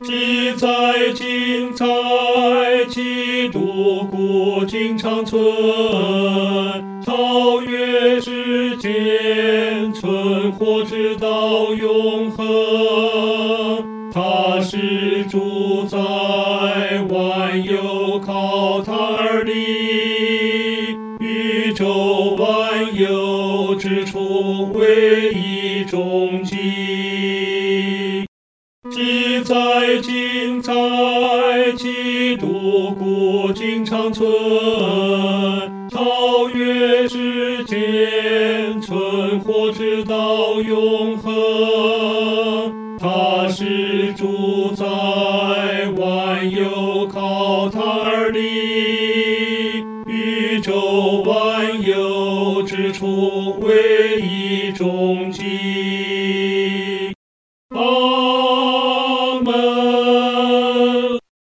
记载精彩，基督古今长存，超越世间，存活直到永恒。他是主宰，万有靠他而立，宇宙万有之初唯一终极。记载精彩，基督古今长存，超越世间，存活直到永恒。他是主宰，万有靠他而立，宇宙万有之初唯一终极。